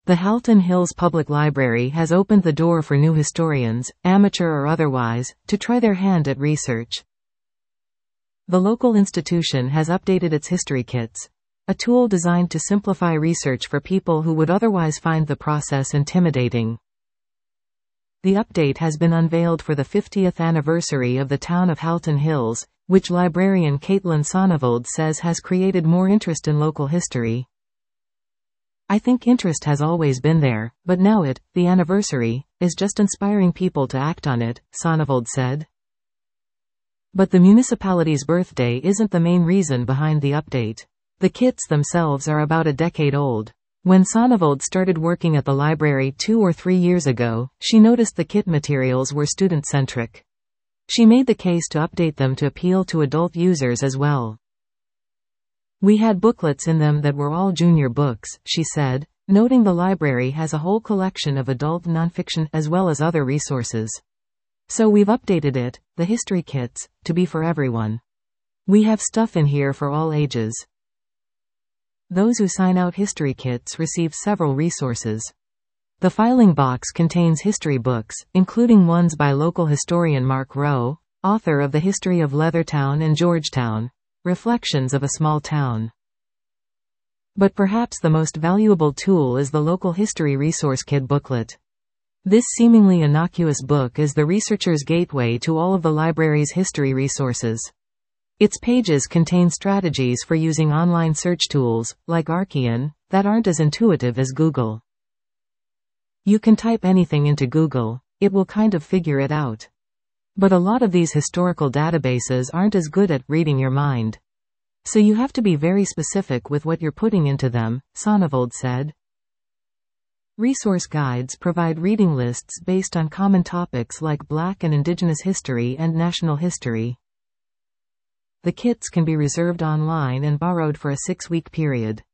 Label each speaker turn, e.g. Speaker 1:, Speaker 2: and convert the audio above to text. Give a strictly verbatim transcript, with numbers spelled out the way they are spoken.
Speaker 1: The Halton Hills Public Library has opened the door for new historians, amateur or otherwise, to try their hand at research. The local institution has updated its history kits, a tool designed to simplify research for people who would otherwise find the process intimidating. The update has been unveiled for the fiftieth anniversary of the town of Halton Hills, which librarian Caitlin Sonneveld says has created more interest in local history. I think interest has always been there, but now it, the anniversary, is just inspiring people to act on it, Sonneveld said. But the municipality's birthday isn't the main reason behind the update. The kits themselves are about a decade old. When Sonneveld started working at the library two or three years ago, she noticed the kit materials were student-centric. She made the case to update them to appeal to adult users as well. We had booklets in them that were all junior books, she said, noting the library has a whole collection of adult nonfiction as well as other resources. So we've updated it, the history kits, to be for everyone. We have stuff in here for all ages. Those who sign out history kits receive several resources. The filing box contains history books, including ones by local historian Mark Rowe, author of The History of Leathertown and Georgetown, Reflections of a Small Town. But perhaps the most valuable tool is the local history resource kit booklet. This seemingly innocuous book is the researcher's gateway to all of the library's history resources. Its pages contain strategies for using online search tools, like Archean, that aren't as intuitive as Google. You can type anything into Google, it will kind of figure it out. But a lot of these historical databases aren't as good at reading your mind. So you have to be very specific with what you're putting into them, Sonneveld said. Resource guides provide reading lists based on common topics like Black and Indigenous history and national history. The kits can be reserved online and borrowed for a six-week period.